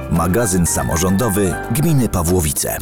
Magazyn samorządowy Gminy Pawłowice.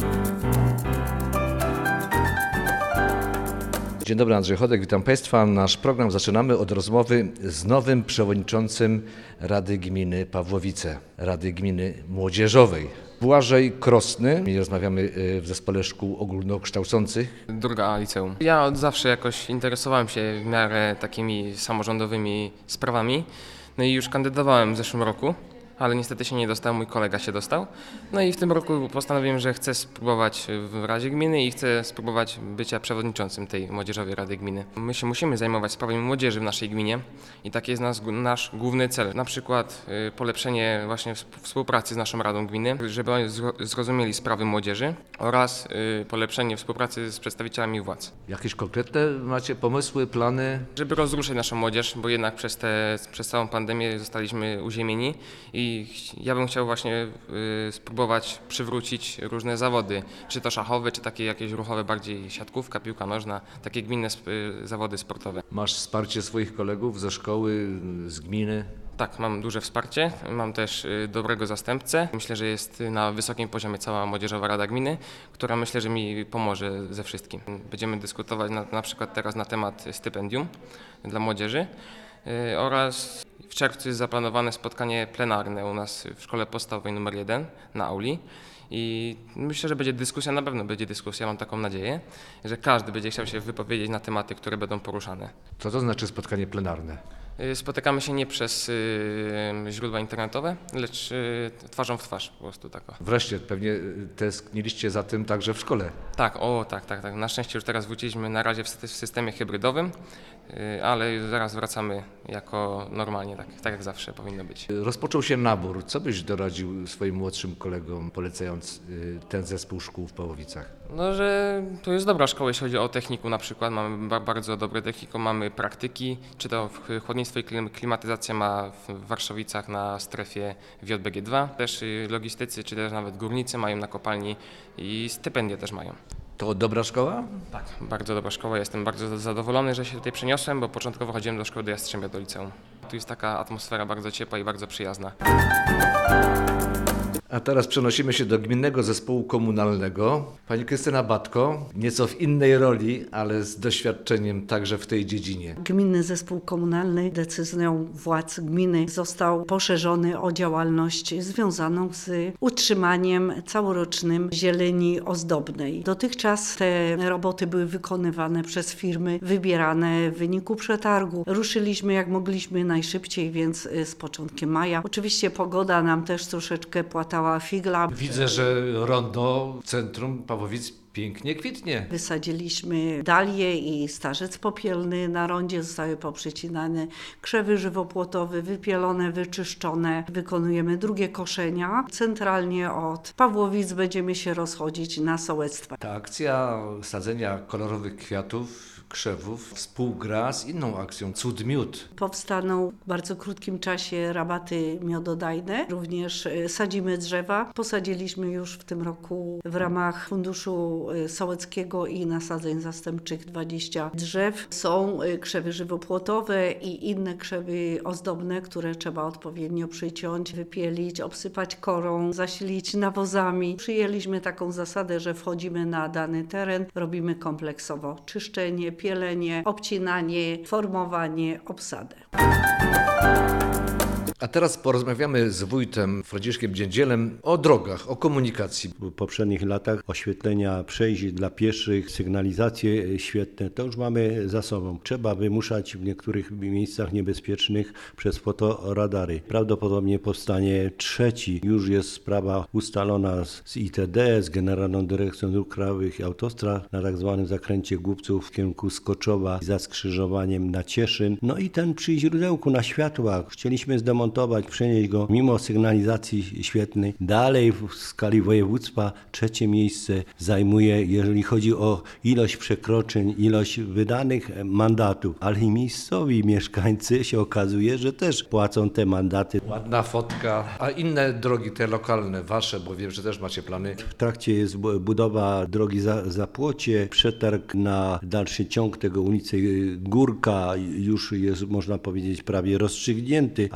Dzień dobry, Andrzej Chodek, witam Państwa. Nasz program zaczynamy od rozmowy z nowym przewodniczącym Rady Gminy Pawłowice, Rady Gminy Młodzieżowej. Błażej Krosny. Rozmawiamy w Zespole Szkół Ogólnokształcących. Druga liceum. Ja od zawsze jakoś interesowałem się w miarę takimi samorządowymi sprawami. No i już kandydowałem w zeszłym roku, ale niestety się nie dostał, mój kolega się dostał. No i w tym roku postanowiłem, że chcę spróbować w Radzie Gminy i chcę spróbować bycia przewodniczącym tej Młodzieżowej Rady Gminy. My się musimy zajmować sprawami młodzieży w naszej gminie i taki jest nasz główny cel. Na przykład polepszenie właśnie współpracy z naszą Radą Gminy, żeby oni zrozumieli sprawy młodzieży oraz polepszenie współpracy z przedstawicielami władz. Jakieś konkretne macie pomysły, plany? Żeby rozruszyć naszą młodzież, bo jednak przez całą pandemię zostaliśmy uziemieni i ja bym chciał właśnie spróbować przywrócić różne zawody, czy to szachowe, czy takie jakieś ruchowe, bardziej siatkówka, piłka nożna, takie gminne zawody sportowe. Masz wsparcie swoich kolegów ze szkoły, z gminy? Tak, mam duże wsparcie, mam też dobrego zastępcę. Myślę, że jest na wysokim poziomie cała Młodzieżowa Rada Gminy, która myślę, że mi pomoże ze wszystkim. Będziemy dyskutować na przykład teraz na temat stypendium dla młodzieży oraz w czerwcu jest zaplanowane spotkanie plenarne u nas w szkole podstawowej nr 1 na auli. I myślę, że będzie dyskusja, na pewno będzie dyskusja, mam taką nadzieję, że każdy będzie chciał się wypowiedzieć na tematy, które będą poruszane. Co to znaczy spotkanie plenarne? Spotykamy się nie przez źródła internetowe, lecz twarzą w twarz po prostu tako. Wreszcie, pewnie tęskniliście za tym także w szkole. Tak, tak. Na szczęście już teraz wróciliśmy na razie w systemie hybrydowym, ale zaraz wracamy jako normalnie, tak jak zawsze powinno być. Rozpoczął się nabór. Co byś doradził swoim młodszym kolegom, polecając ten zespół szkół w Pawłowicach? No, że to jest dobra szkoła, jeśli chodzi o technikum na przykład. Mamy bardzo dobre technikum, mamy praktyki, czy to chłodnictwo i klimatyzacja ma w Warszawicach na strefie JBG2. Też logistycy, czy też nawet górnicy mają na kopalni i stypendia też mają. To dobra szkoła? Tak, bardzo dobra szkoła. Jestem bardzo zadowolony, że się tutaj przeniosłem, bo początkowo chodziłem do szkoły do Jastrzębia, do liceum. Tu jest taka atmosfera bardzo ciepła i bardzo przyjazna. A teraz przenosimy się do Gminnego Zespołu Komunalnego. Pani Krystyna Batko, nieco w innej roli, ale z doświadczeniem także w tej dziedzinie. Gminny Zespół Komunalny decyzją władz gminy został poszerzony o działalność związaną z utrzymaniem całorocznym zieleni ozdobnej. Dotychczas te roboty były wykonywane przez firmy wybierane w wyniku przetargu. Ruszyliśmy jak mogliśmy najszybciej, więc z początkiem maja. Oczywiście pogoda nam też troszeczkę płatała figla. Widzę, że rondo w centrum Pawłowic pięknie kwitnie. Wysadziliśmy dalie i starzec popielny na rondzie, zostały poprzecinane krzewy żywopłotowe, wypielone, wyczyszczone. Wykonujemy drugie koszenia. Centralnie od Pawłowic będziemy się rozchodzić na sołectwa. Ta akcja sadzenia kolorowych kwiatów, krzewów współgra z inną akcją Cud Miód. Powstaną w bardzo krótkim czasie rabaty miododajne. Również sadzimy drzewa. Posadziliśmy już w tym roku w ramach Funduszu Sołeckiego i Nasadzeń Zastępczych 20 drzew. Są krzewy żywopłotowe i inne krzewy ozdobne, które trzeba odpowiednio przyciąć, wypielić, obsypać korą, zasilić nawozami. Przyjęliśmy taką zasadę, że wchodzimy na dany teren, robimy kompleksowo czyszczenie, pielenie, obcinanie, formowanie, obsadę. A teraz porozmawiamy z wójtem Franciszkiem Dziędzielem o drogach, o komunikacji. W poprzednich latach oświetlenia przejść dla pieszych, sygnalizacje świetne, to już mamy za sobą. Trzeba wymuszać w niektórych miejscach niebezpiecznych przez fotoradary. Prawdopodobnie powstanie trzeci. Już jest sprawa ustalona z ITD, z Generalną Dyrekcją Dróg Krajowych i Autostrad na tak zwanym zakręcie Głubców w kierunku Skoczowa za skrzyżowaniem na Cieszyn. No i ten przy źródełku na światłach. Chcieliśmy zdemontować, przenieść go mimo sygnalizacji świetnej. Dalej w skali województwa trzecie miejsce zajmuje, jeżeli chodzi o ilość przekroczeń, ilość wydanych mandatów, ale i miejscowi mieszkańcy się okazuje, że też płacą te mandaty. Ładna fotka. A inne drogi, te lokalne, wasze, bo wiem, że też macie plany. W trakcie jest budowa drogi Zapłocie, przetarg na dalszy ciąg tego ulicy Górka już jest, można powiedzieć, prawie rozstrzygnięty. Alternatywnie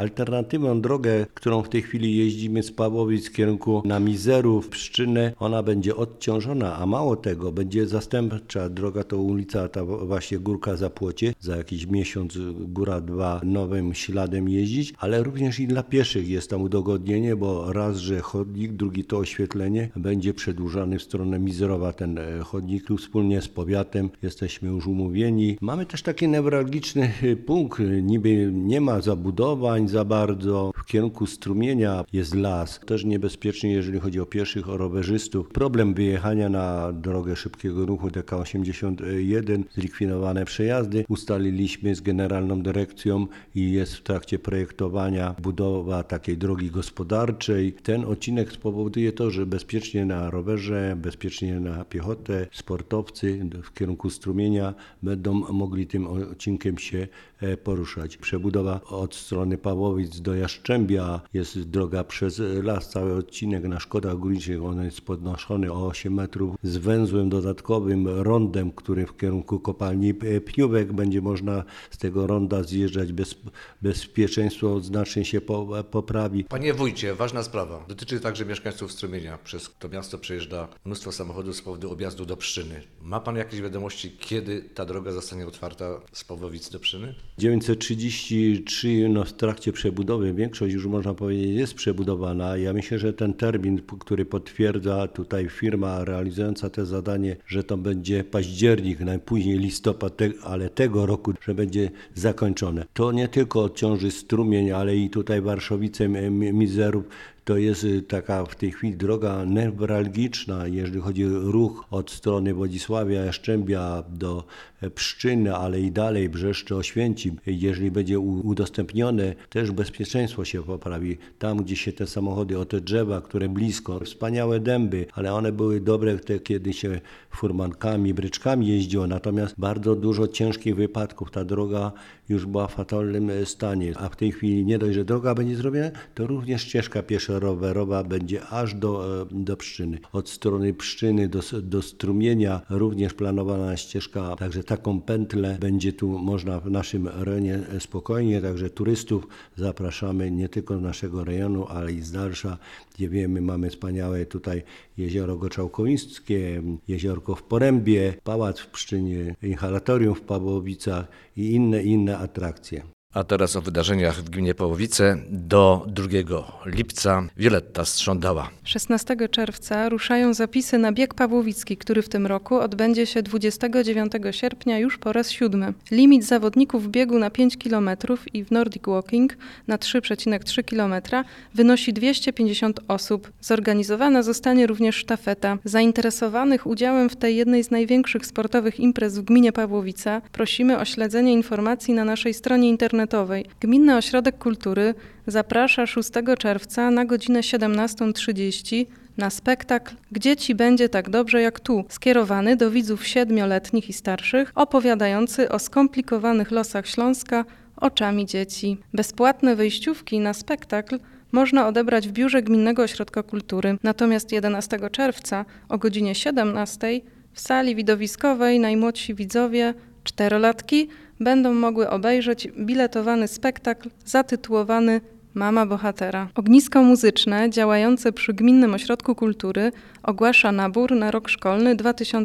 alternatywną drogę, którą w tej chwili jeździmy z Pawłowic w kierunku na Mizerów, Pszczynę, ona będzie odciążona, a mało tego, będzie zastępcza droga, to ulica, ta właśnie Górka Zapłocie, za jakiś miesiąc, góra 2, nowym śladem jeździć, ale również i dla pieszych jest tam udogodnienie, bo raz, że chodnik, drugi to oświetlenie, będzie przedłużany w stronę Mizerowa ten chodnik. Tu wspólnie z powiatem jesteśmy już umówieni. Mamy też taki newralgiczny punkt, niby nie ma zabudowań za bardzo, w kierunku strumienia jest las, też niebezpiecznie, jeżeli chodzi o pieszych, o rowerzystów. Problem wyjechania na drogę szybkiego ruchu DK81, zlikwidowane przejazdy. Ustaliliśmy z Generalną Dyrekcją i jest w trakcie projektowania budowa takiej drogi gospodarczej. Ten odcinek spowoduje to, że bezpiecznie na rowerze, bezpiecznie na piechotę, sportowcy w kierunku strumienia będą mogli tym odcinkiem się poruszać. Przebudowa od strony Pawłowic do Jastrzębia, jest droga przez las, cały odcinek na Szkodach Górniczych, on jest podnoszony o 8 metrów z węzłem dodatkowym, rondem, który w kierunku kopalni Pniówek będzie można z tego ronda zjeżdżać, bezpieczeństwo znacznie się poprawi. Panie wójcie, ważna sprawa. Dotyczy także mieszkańców Strumienia. Przez to miasto przejeżdża mnóstwo samochodów z powodu objazdu do Pszczyny. Ma pan jakieś wiadomości, kiedy ta droga zostanie otwarta z Pawłowic do Pszczyny? 933 w trakcie przebudowy, większość już można powiedzieć jest przebudowana. Ja myślę, że ten termin, który potwierdza tutaj firma realizująca te zadanie, że to będzie październik, najpóźniej listopad, ale tego roku, że będzie zakończone. To nie tylko odciąży Strumień, ale i tutaj Warszowice, Mizerów. To jest taka w tej chwili droga newralgiczna, jeżeli chodzi o ruch od strony Wodzisławia, Jastrzębia do Pszczyny, ale i dalej Brzeszcze, Oświęcim. Jeżeli będzie udostępnione, też bezpieczeństwo się poprawi. Tam, gdzie się te samochody, o te drzewa, które blisko, wspaniałe dęby, ale one były dobre, kiedy się furmankami, bryczkami jeździło, natomiast bardzo dużo ciężkich wypadków. Ta droga już była w fatalnym stanie, a w tej chwili nie dość, że droga będzie zrobiona, to również ścieżka pieszo-rowerowa będzie aż do Pszczyny. Od strony Pszczyny do Strumienia również planowana ścieżka, także taką pętlę będzie tu można w naszym rejonie spokojnie, także turystów zapraszamy nie tylko z naszego rejonu, ale i z dalsza, gdzie wiemy, mamy wspaniałe tutaj jezioro Goczałkowińskie, jeziorko w Porębie, pałac w Pszczynie, inhalatorium w Pawłowicach i inne atrakcje. A teraz o wydarzeniach w gminie Pawłowice do 2 lipca. Wioletta Strządała. 16 czerwca ruszają zapisy na bieg pawłowicki, który w tym roku odbędzie się 29 sierpnia już po raz 7. Limit zawodników w biegu na 5 km i w Nordic Walking na 3,3 km wynosi 250 osób. Zorganizowana zostanie również sztafeta. Zainteresowanych udziałem w tej jednej z największych sportowych imprez w gminie Pawłowice prosimy o śledzenie informacji na naszej stronie internetowej. Gminny Ośrodek Kultury zaprasza 6 czerwca na godzinę 17:30 na spektakl Gdzie ci będzie tak dobrze jak tu, skierowany do widzów 7-letnich i starszych, opowiadający o skomplikowanych losach Śląska oczami dzieci. Bezpłatne wejściówki na spektakl można odebrać w biurze Gminnego Ośrodka Kultury. Natomiast 11 czerwca o godzinie 17:00 w sali widowiskowej najmłodsi widzowie, 4-latki, będą mogły obejrzeć biletowany spektakl zatytułowany Mama bohatera. Ognisko muzyczne działające przy Gminnym Ośrodku Kultury ogłasza nabór na rok szkolny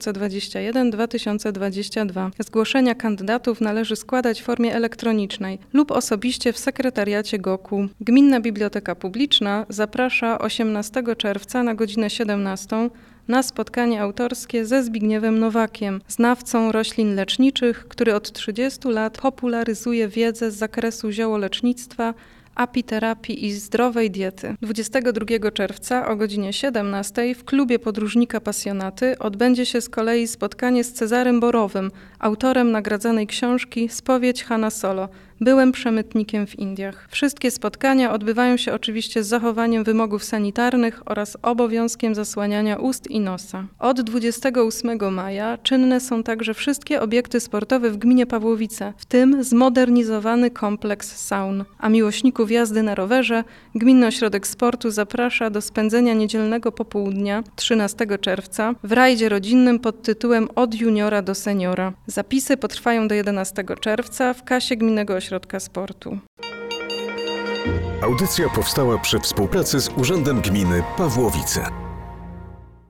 2021-2022. Zgłoszenia kandydatów należy składać w formie elektronicznej lub osobiście w sekretariacie GOK-u. Gminna Biblioteka Publiczna zaprasza 18 czerwca na godzinę 17:00 na spotkanie autorskie ze Zbigniewem Nowakiem, znawcą roślin leczniczych, który od 30 lat popularyzuje wiedzę z zakresu ziołolecznictwa, apiterapii i zdrowej diety. 22 czerwca o godzinie 17:00 w klubie podróżnika Pasjonaty odbędzie się z kolei spotkanie z Cezarym Borowym, autorem nagradzanej książki Spowiedź Hanna Solo. Byłem przemytnikiem w Indiach. Wszystkie spotkania odbywają się oczywiście z zachowaniem wymogów sanitarnych oraz obowiązkiem zasłaniania ust i nosa. Od 28 maja czynne są także wszystkie obiekty sportowe w gminie Pawłowice, w tym zmodernizowany kompleks saun. A miłośników jazdy na rowerze Gminny Ośrodek Sportu zaprasza do spędzenia niedzielnego popołudnia 13 czerwca w rajdzie rodzinnym pod tytułem Od juniora do seniora. Zapisy potrwają do 11 czerwca w kasie Gminnego Ośrodka Sportu. Audycja powstała przy współpracy z Urzędem Gminy Pawłowice.